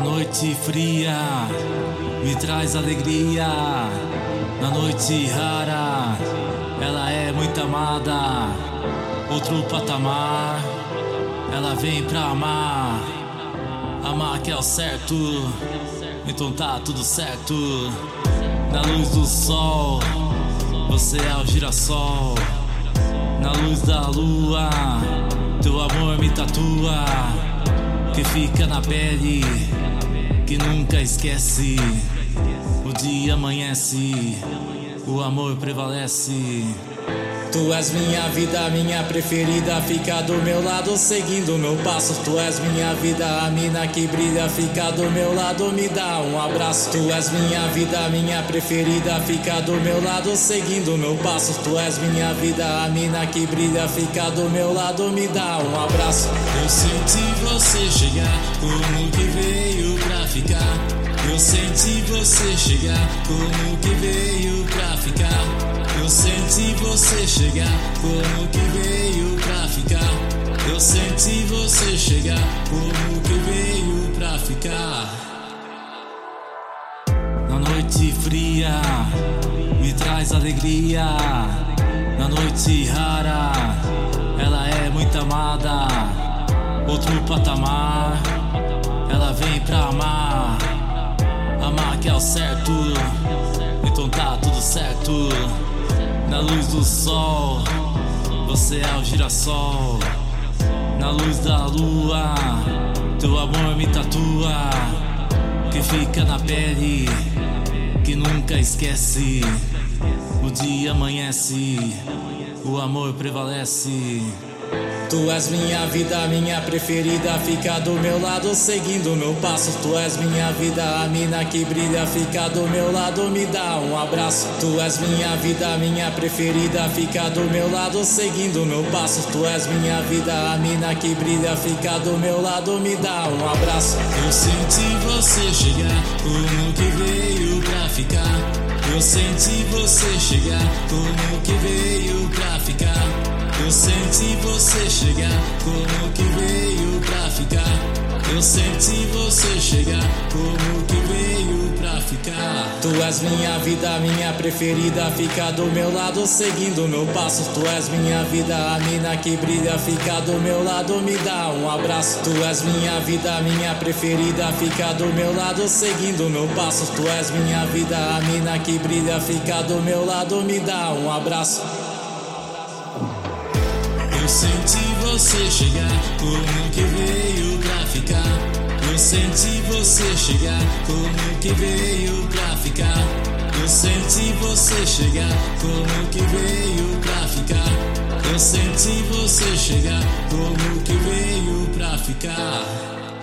noite fria me traz alegria. Na noite rara ela é muito amada. Outro patamar ela vem pra amar. Amar que é o certo, então tá tudo certo. Na luz do sol você é o girassol. Na luz da lua teu amor me tatua, que fica na pele, que nunca esquece. O dia amanhece, o amor prevalece. Tu és minha vida, minha preferida, fica do meu lado seguindo meu passo. Tu és minha vida, a mina que brilha, fica do meu lado, me dá um abraço. Tu és minha vida, minha preferida, fica do meu lado seguindo meu passo. Tu és minha vida, a mina que brilha, fica do meu lado, me dá um abraço. Eu senti você chegar, como que veio pra ficar. Eu senti você chegar, como que veio pra ficar. Eu senti você chegar, como que veio pra ficar. Eu senti você chegar, como que veio pra ficar. Na noite fria me traz alegria. Na noite rara ela é muito amada. Outro patamar ela vem pra amar. Amar que é o certo, então tá tudo certo. Na luz do sol você é o girassol. Na luz da lua teu amor me tatua, que fica na pele, que nunca esquece. O dia amanhece, o amor prevalece. Tu és minha vida, minha preferida, fica do meu lado seguindo meu passo. Tu és minha vida, a mina que brilha, fica do meu lado, me dá um abraço. Tu és minha vida, minha preferida, fica do meu lado seguindo meu passo. Tu és minha vida, a mina que brilha, fica do meu lado, me dá um abraço. Eu senti você chegar, como que veio pra ficar. Eu senti você chegar, como que veio pra ficar. Eu senti você chegar, como que veio pra ficar. Eu senti você chegar, como que veio pra ficar. Tu és minha vida, minha preferida, fica do meu lado seguindo meu passo. Tu és minha vida, a mina que brilha, fica do meu lado, me dá um abraço. Tu és minha vida, minha preferida, fica do meu lado seguindo meu passo. Tu és minha vida, a mina que brilha, fica do meu lado, me dá um abraço. Eu senti você chegar, como que veio pra ficar. Eu senti você chegar, como que veio pra ficar. Eu senti você chegar, como que veio pra ficar. Eu senti você chegar, como que veio pra ficar.